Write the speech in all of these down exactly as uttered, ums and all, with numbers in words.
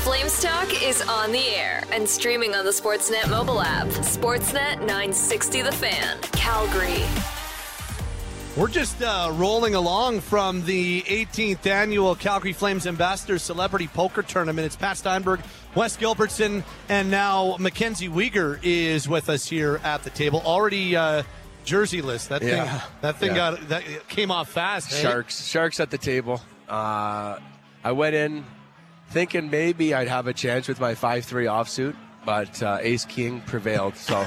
Flames Talk is on the air and streaming on the Sportsnet mobile app. Sportsnet nine sixty The Fan, Calgary. We're just uh, rolling along from the eighteenth annual Calgary Flames Ambassador Celebrity Poker Tournament. It's Pat Steinberg, Wes Gilbertson, and now Mackenzie Weegar is with us here at the table. Already uh, jersey list. That yeah. thing, that thing yeah. got that came off fast. Eh? Sharks, Sharks at the table. Uh, I went in thinking maybe I'd have a chance with my five three offsuit. But uh, Ace King prevailed, so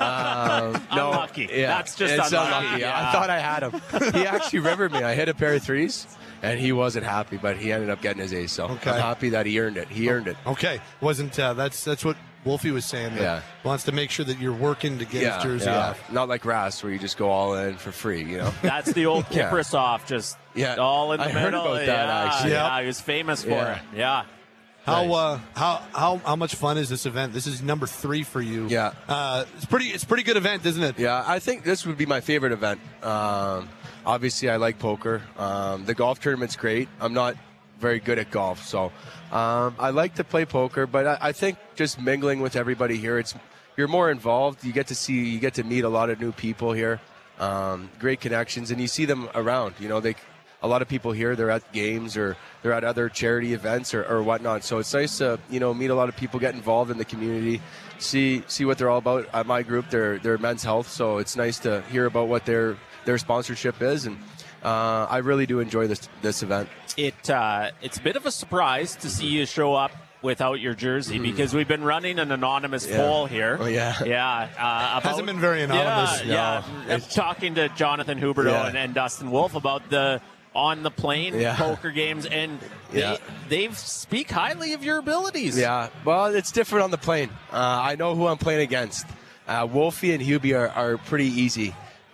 um, no, unlucky. Yeah, That's just it's unlucky. unlucky. Yeah. I thought I had him. He actually rivered me. I hit a pair of threes, and he wasn't happy, but he ended up getting his ace. So okay. I'm happy that he earned it. He earned it. Okay, wasn't uh, that's that's what Wolfie was saying. That yeah, wants to make sure that you're working to get yeah, his jersey yeah. off. Not like Ras, where you just go all in for free. You know, that's the old yeah. Kiprusoff, just yeah. all in the I middle. heard about that, yeah, actually. yeah, Yep. he was famous for Yeah. it. Yeah. How Nice. uh, how how how much fun is this event? This is number three for you. Yeah, uh, it's pretty. It's a pretty good event, isn't it? Yeah, I think this would be my favorite event. Um, obviously, I like poker. Um, the golf tournament's great. I'm not very good at golf, so um, I like to play poker. But I, I think just mingling with everybody here, it's you're more involved. You get to see, you get to meet a lot of new people here. Um, great connections, and you see them around. You know, they. A lot of people here, they're at games or they're at other charity events or, or whatnot. So it's nice to, you know, meet a lot of people, get involved in the community, see see what they're all about. At my group, they're, they're men's health. So it's nice to hear about what their their sponsorship is. And uh, I really do enjoy this this event. It uh, It's a bit of a surprise to see you show up without your jersey mm. because we've been running an anonymous yeah. poll here. Oh, yeah. Yeah. Uh, about, Hasn't been very anonymous. Yeah. yeah. I'm talking to Jonathan Huberdeau yeah. and, and Dustin Wolf about the on the plane yeah. poker games, and they yeah. they speak highly of your abilities. Yeah, well, it's different on the plane. Uh, I know who I'm playing against. Uh, Wolfie and Hubie are, are pretty easy.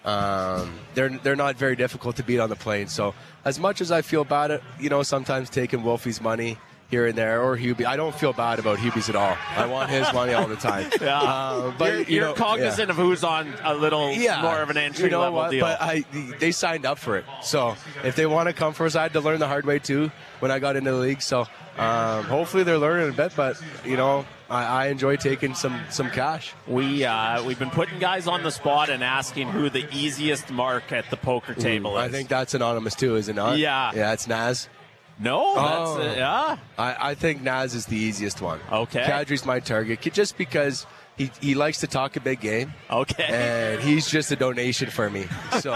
Um, they're they're not very difficult to beat on the plane. So as much as I feel bad at, you know, sometimes taking Wolfie's money here and there, or Hubie, I don't feel bad about Hubie's at all. I want his money all the time. Yeah. Uh, but you're, you you're know, cognizant yeah. of who's on a little yeah. more of an entry you know level what? deal. But I, they signed up for it. So if they want to come for us, I had to learn the hard way too when I got into the league. So um, hopefully they're learning a bit. But you know, I, I enjoy taking some some cash. We uh, we've been putting guys on the spot and asking who the easiest mark at the poker table Ooh, is. I think that's anonymous too, is it not? Yeah. Yeah, it's Naz. No, Oh. that's uh, yeah. I, I think Naz is the easiest one. Okay. Kadri's my target, just because he, he likes to talk a big game. Okay. And he's just a donation for me. So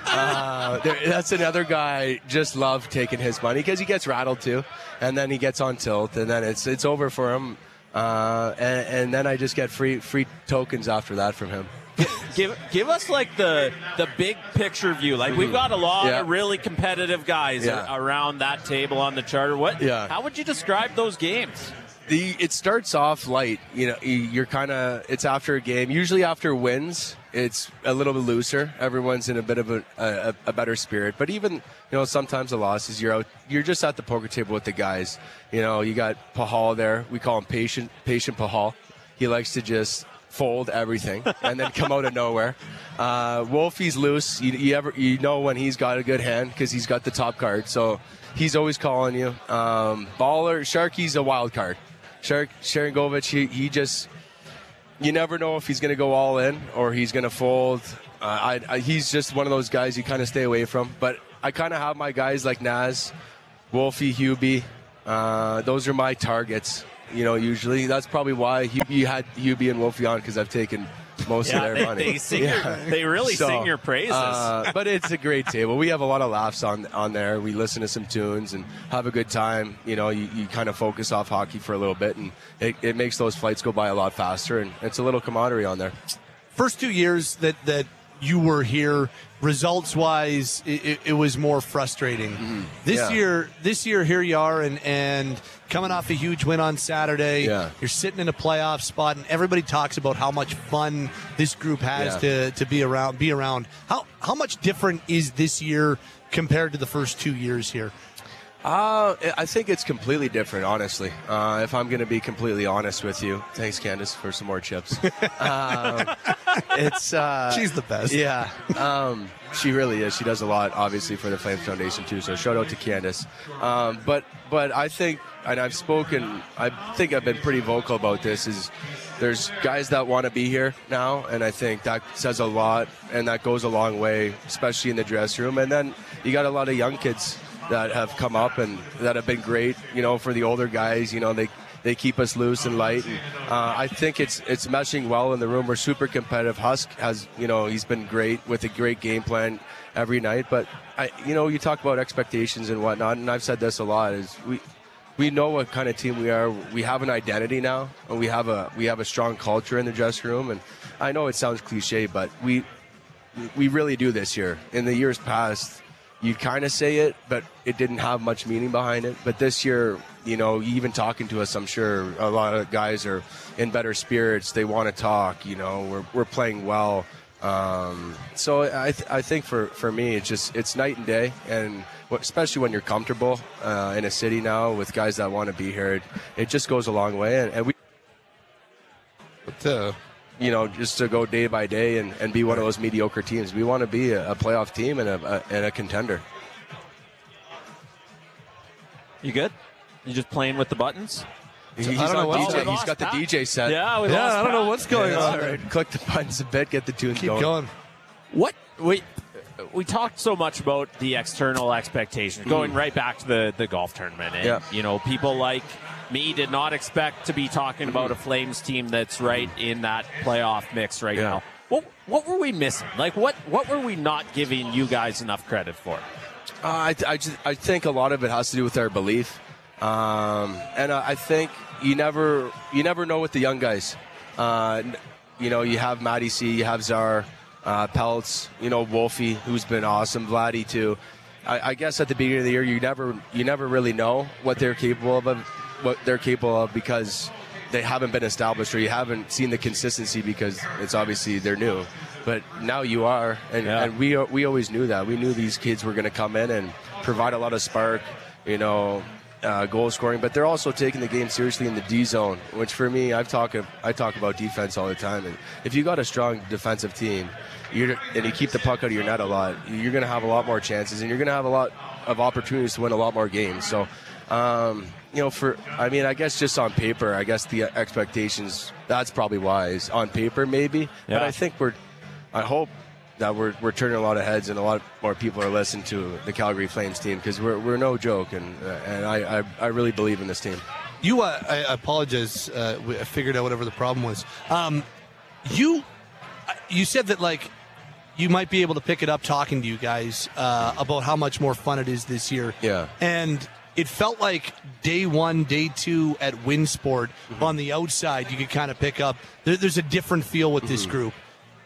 uh, there, that's another guy. Just love taking his money because he gets rattled too, and then he gets on tilt, and then it's it's over for him. Uh, and, and then I just get free free tokens after that from him. Give give us like the the big picture view. Like we've got a lot Yeah. of really competitive guys Yeah. a- around that table on the charter. What? Yeah. How would you describe those games? The it starts off light. You know, you're kind of it's after a game. Usually after wins, it's a little bit looser. Everyone's in a bit of a, a, a better spirit. But even you know sometimes the losses, you're out. You're just at the poker table with the guys. You know, you got Pahal there. We call him patient patient Pahal. He likes to just fold everything and then come out of nowhere. Uh, Wolfie's loose. You, you ever you know when he's got a good hand because he's got the top card. So he's always calling you. Um, Baller Sharky's a wild card. Shark Sharangovich, he, he just you never know if he's going to go all in or he's going to fold. Uh, I, I, he's just one of those guys you kind of stay away from. But I kind of have my guys like Naz, Wolfie, Hubie. Uh, those are my targets. You know, usually that's probably why you had Hubie and Wolfie on because I've taken most yeah, of their they, money. They, sing yeah. your, they really so, sing your praises. Uh, but it's a great table. We have a lot of laughs on on there. We listen to some tunes and have a good time. You know, you, you kind of focus off hockey for a little bit, and it, it makes those flights go by a lot faster. And it's a little camaraderie on there. First two years that that you were here, results wise, it, it, it was more frustrating. Mm-hmm. This yeah. year, this year, here you are, and and coming off a huge win on Saturday. Yeah. You're sitting in a playoff spot, and everybody talks about how much fun this group has yeah. to, to be around. Be around. How how much different is this year compared to the first two years here? Uh, I think it's completely different, honestly. Uh, if I'm going to be completely honest with you. Thanks, Candace, for some more chips. um, it's uh, She's the best. Yeah, um, she really is. She does a lot, obviously, for the Flames Foundation, too. So shout out to Candace. Um, but, but I think, and I've spoken, I think I've been pretty vocal about this, is there's guys that want to be here now, and I think that says a lot, and that goes a long way, especially in the dressing room. And then you got a lot of young kids that have come up and that have been great, you know, for the older guys. You know, they they keep us loose and light. And, uh, I think it's it's meshing well in the room. We're super competitive. Husk has, you know, he's been great with a great game plan every night. But, I, you know, you talk about expectations and whatnot, and I've said this a lot, is we we know what kind of team we are. We have an identity now, and we have a we have a strong culture in the dressing room. And I know it sounds cliche, but we we really do this year. In the years past, you'd kind of say it, but it didn't have much meaning behind it. But this year, you know, even talking to us, I'm sure a lot of guys are in better spirits. They want to talk. You know, we're we're playing well. Um, so I th- I think for, for me, it's just it's night and day, and especially when you're comfortable uh, in a city now with guys that want to be here, it, it just goes a long way. And, and we, But, uh, you know, just to go day by day and, and be one of those mediocre teams. We want to be a, a playoff team and a, a and a contender. You good? You just playing with the buttons? He's, I don't know on what- D J. Oh, we He's got the Pat. D J set. Yeah, we yeah, lost I don't know Pat. what's going Yeah, on. all right. Click the buttons a bit, get the tunes Keep going. going. What we we talked so much about the external expectations, going Mm. right back to the, the golf tournament. And, Yeah. you know, people like me did not expect to be talking about a Flames team that's right in that playoff mix right Yeah. now. What what were we missing? Like, what, what were we not giving you guys enough credit for? Uh, I, I, just, I think a lot of it has to do with our belief, um, and uh, I think you never you never know with the young guys. Uh, you know, you have Matty C, you have Czar, uh, Peltz, you know, Wolfie, who's been awesome, Vladdy too. I, I guess at the beginning of the year, you never you never really know what they're capable of, what they're capable of because they haven't been established or you haven't seen the consistency because it's obviously they're new. But now you are, and, Yeah. and we we always knew that. We knew these kids were going to come in and provide a lot of spark, you know, uh, goal scoring. But they're also taking the game seriously in the D zone, which for me, I've talk I talk about defense all the time. And if you got a strong defensive team, you're, and you keep the puck out of your net a lot, you're going to have a lot more chances, and you're going to have a lot of opportunities to win a lot more games. So. Um, you know, for I mean, I guess just on paper, I guess the expectations. That's probably wise on paper, maybe. Yeah. But I think we're. I hope that we're we're turning a lot of heads and a lot more people are listening to the Calgary Flames team because we're we're no joke, and uh, and I, I I really believe in this team. You, uh, I apologize. Uh, we- I figured out whatever the problem was. Um, you, you said that like you might be able to pick it up talking to you guys uh, about how much more fun it is this year. Yeah. And it felt like day one, day two at Winsport Mm-hmm. on the outside, you could kind of pick up. There, there's a different feel with this Mm-hmm. group.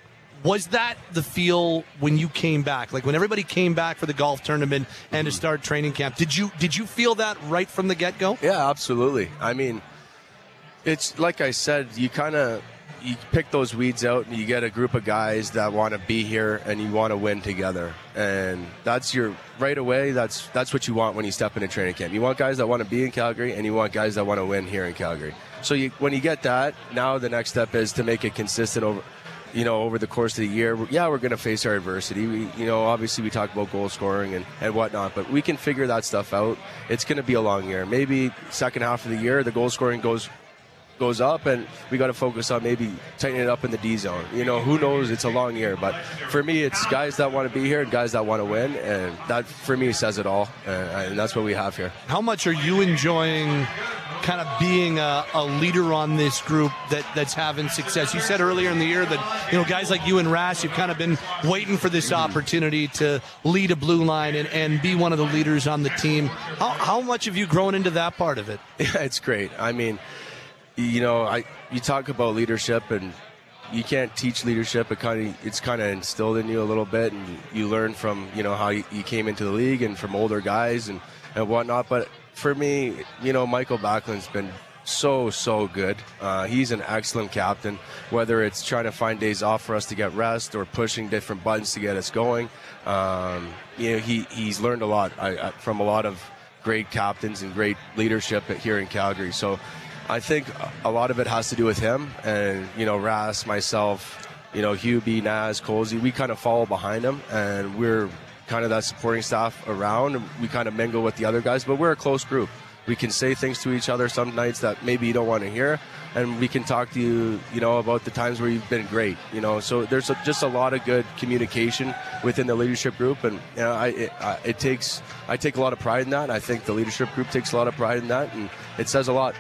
Was that the feel when you came back? Like when everybody came back for the golf tournament and to start training camp, did you did you feel that right from the get go? Yeah, absolutely. I mean, it's like I said, you kind of you pick those weeds out and you get a group of guys that want to be here and you want to win together. And that's your right away. That's that's what you want when you step into training camp. You want guys that want to be in Calgary and you want guys that want to win here in Calgary. So you, when you get that, now the next step is to make it consistent over. You know, over the course of the year, yeah, we're going to face our adversity. We, you know, obviously we talk about goal scoring and, and whatnot, but we can figure that stuff out. It's going to be a long year. Maybe second half of the year, the goal scoring goes goes up, and we got to focus on maybe tightening it up in the D zone. You know, who knows? It's a long year, but for me, it's guys that want to be here and guys that want to win, and that for me says it all, and, and that's what we have here. How much are you enjoying kind of being a, a leader on this group that, that's having success? You said earlier in the year that, you know, guys like you and Ras, you've kind of been waiting for this opportunity to lead a blue line and, and be one of the leaders on the team. How, how much have you grown into that part of it? Yeah, it's great. I mean, you know, I you talk about leadership, and you can't teach leadership. It kind of it's kind of instilled in you a little bit, and you learn from you know how you, you came into the league and from older guys and, and whatnot. But for me, you know, Michael Backlund's been so so good. Uh, he's an excellent captain. Whether it's trying to find days off for us to get rest or pushing different buttons to get us going, um, you know, he he's learned a lot I, I, from a lot of great captains and great leadership here in Calgary. So I think a lot of it has to do with him. And, you know, Ras, myself, you know, Hubie, Naz, Colsey, we kind of follow behind him. And we're kind of that supporting staff around. And we kind of mingle with the other guys. But we're a close group. We can say things to each other some nights that maybe you don't want to hear, and we can talk to you, you know, about the times where you've been great, you know. So there's a, just a lot of good communication within the leadership group, and you know, I it, uh, it takes I take a lot of pride in that. I think the leadership group takes a lot of pride in that, and it says a lot.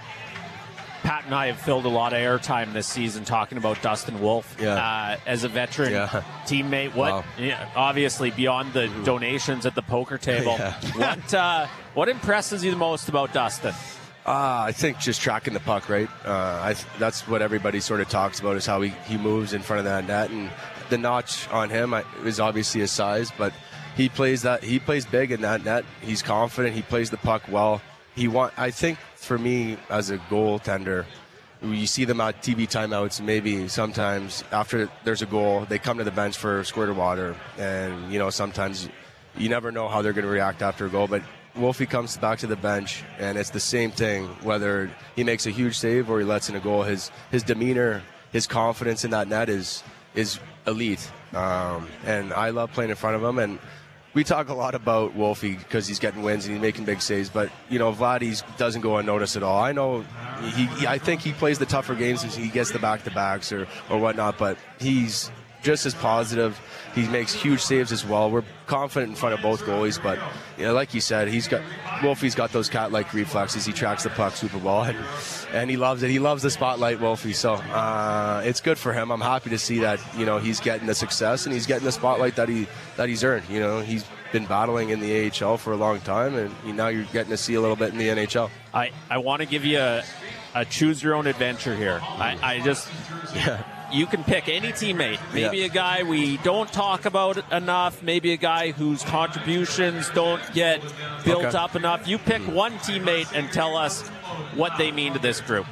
Pat and I have filled a lot of airtime this season talking about Dustin Wolf yeah. uh, as a veteran yeah. teammate. What, wow. yeah, obviously, beyond the donations at the poker table, yeah. what uh, what impresses you the most about Dustin? Uh, I think just tracking the puck, right? Uh, I, that's what everybody sort of talks about, is how he, he moves in front of that net, and the notch on him is obviously his size, but he plays that he plays big in that net. He's confident. He plays the puck well. He want. I think for me as a goaltender, you see them at T V timeouts. Maybe sometimes after there's a goal, they come to the bench for a squirt of water, and you know sometimes you never know how they're going to react after a goal. But Wolfie comes back to the bench, and it's the same thing. Whether he makes a huge save or he lets in a goal, his his demeanor, his confidence in that net is is elite. Um, and I love playing in front of him. And we talk a lot about Wolfie because he's getting wins and he's making big saves, but you know Vladdy doesn't go unnoticed at all. I know he, he I think he plays the tougher games as he gets the back-to-backs or or whatnot, but he's just as positive. He makes huge saves as well. We're confident in front of both goalies, but you know, like you said, he's got Wolfie's got those cat-like reflexes. He tracks the puck super well, and, and he loves it. He loves the spotlight, Wolfie. So uh, it's good for him. I'm happy to see that you know he's getting the success and he's getting the spotlight that he that he's earned. You know, he's been battling in the A H L for a long time, and you, now you're getting to see a little bit in the N H L. I, I want to give you a, a choose your own adventure here. I, I just yeah. You can pick any teammate. Maybe yeah. a guy we don't talk about enough. Maybe a guy whose contributions don't get built okay. up enough. You pick one teammate and tell us what they mean to this group.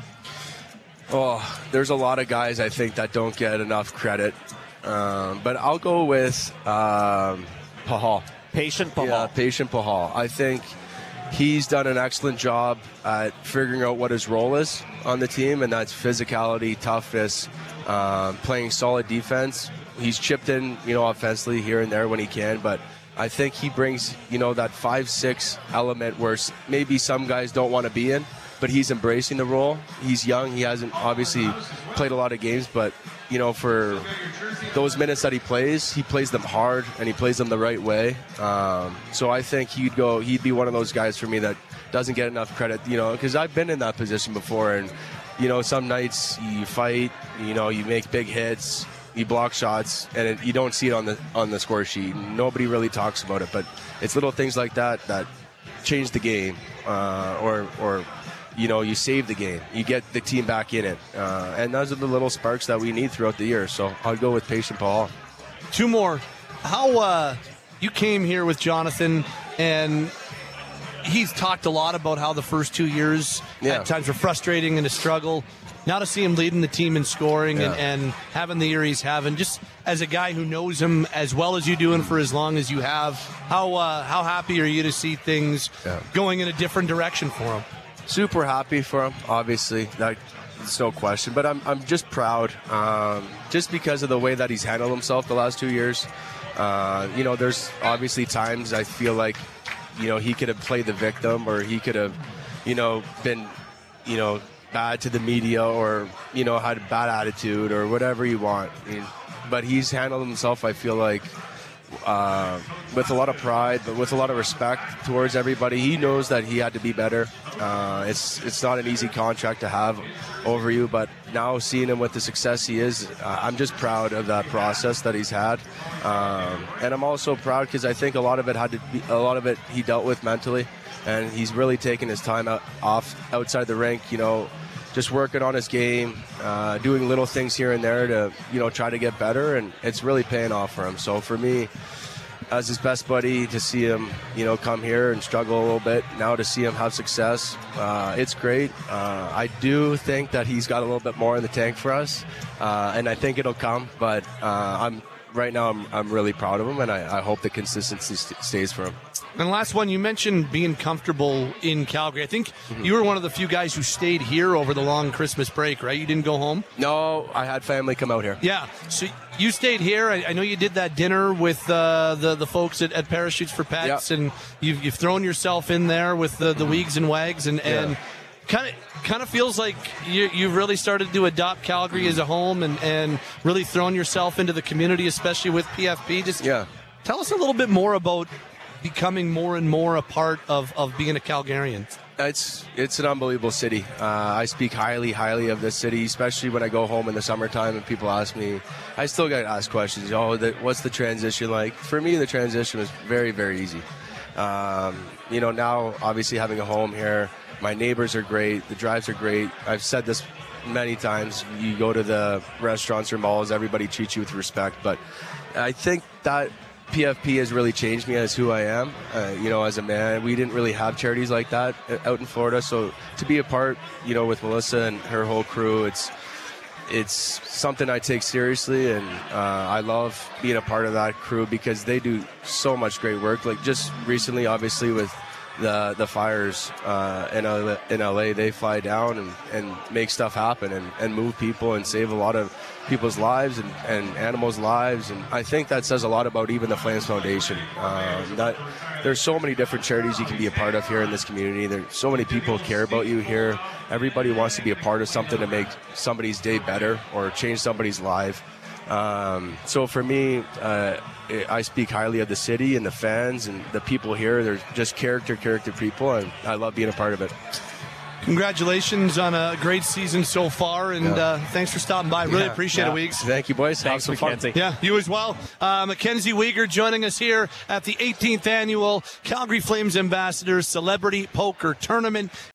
Oh, there's a lot of guys I think that don't get enough credit. Um, but I'll go with um, Pahal. Patient Pahal. Yeah, Patient Pahal. I think he's done an excellent job at figuring out what his role is on the team, and that's physicality, toughness, um, playing solid defense. He's chipped in, you know, offensively here and there when he can, but I think he brings, you know, that five six element where maybe some guys don't want to be in, but he's embracing the role. He's young. He hasn't obviously played a lot of games, but, you know, for those minutes that he plays, he plays them hard and he plays them the right way. Um, so I think he'd go, he'd be one of those guys for me that doesn't get enough credit, you know, because I've been in that position before. And, you know, some nights you fight, you know, you make big hits, you block shots, and it, you don't see it on the on the score sheet. Nobody really talks about it, but it's little things like that that change the game, uh, or or you know, you save the game, you get the team back in it, uh, and those are the little sparks that we need throughout the year. So I'll go with Patient Pahal. Two more. How uh, you came here with Jonathan, and he's talked a lot about how the first two years yeah. at times were frustrating and a struggle. Now to see him leading the team in scoring yeah. and, and having the year he's having, just as a guy who knows him as well as you do and for as long as you have, how uh, how happy are you to see things yeah. going in a different direction for him? Super happy for him, obviously. That's no question. But I'm I'm just proud, um, just because of the way that he's handled himself the last two years. Uh, you know, there's obviously times I feel like, you know, he could have played the victim, or he could have, you know, been, you know, bad to the media, or, you know, had a bad attitude or whatever you want. I mean, but he's handled himself, I feel like, uh, with a lot of pride, but with a lot of respect towards everybody. He knows that he had to be better. Uh, it's it's not an easy contract to have over you, but now seeing him with the success he is, uh, I'm just proud of that process that he's had. Um, and I'm also proud because I think a lot of it had to be, a lot of it he dealt with mentally, and he's really taken his time out, off outside the rink, you know, just working on his game, uh, doing little things here and there to, you know, try to get better, and it's really paying off for him. So for me, as his best buddy, to see him, you know, come here and struggle a little bit, now to see him have success, uh, it's great. Uh, I do think that he's got a little bit more in the tank for us, uh, and I think it'll come, but uh, I'm right now I'm, I'm really proud of him, and I, I hope the consistency st- stays for him. And last one, you mentioned being comfortable in Calgary. I think mm-hmm. you were one of the few guys who stayed here over the long Christmas break, right? You didn't go home? No, I had family come out here. Yeah, so you stayed here. I, I know you did that dinner with uh, the, the folks at, at Parachutes for Pets, yep. and you've, you've thrown yourself in there with the, the Weegs and Wags, and, and yeah. kind of kind of feels like you, you've really started to adopt Calgary as a home and, and really thrown yourself into the community, especially with P F P. Just yeah. tell us a little bit more about becoming more and more a part of, of being a Calgarian. It's it's an unbelievable city. Uh, I speak highly, highly of this city, especially when I go home in the summertime and people ask me. I still get asked questions. Oh, the, what's the transition like? For me, the transition was very, very easy. Um, you know, now obviously having a home here, my neighbors are great. The drives are great. I've said this many times. You go to the restaurants or malls, everybody treats you with respect. But I think that P F P has really changed me as who I am, uh, you know, as a man. We didn't really have charities like that out in Florida, so to be a part, you know, with Melissa and her whole crew, it's it's something I take seriously, and uh, I love being a part of that crew because they do so much great work. Like just recently, obviously, with the the fires uh, in, L A, in L A, they fly down and, and make stuff happen and, and move people and save a lot of people's lives and, and animals' lives, and I think that says a lot about even the Flames Foundation. Um, that there's so many different charities you can be a part of here in this community. There's so many people care about you here. Everybody wants to be a part of something to make somebody's day better or change somebody's life. Um, so for me, uh, I speak highly of the city and the fans and the people here. They're just character, character people, and I love being a part of it. Congratulations on a great season so far, and yeah. uh, thanks for stopping by. Really yeah, appreciate yeah. it, Weegs. Thank you, boys. Thanks, Have some Mackenzie. fun. Yeah, you as well. Uh, Mackenzie Weegar joining us here at the eighteenth Annual Calgary Flames Ambassadors Celebrity Poker Tournament.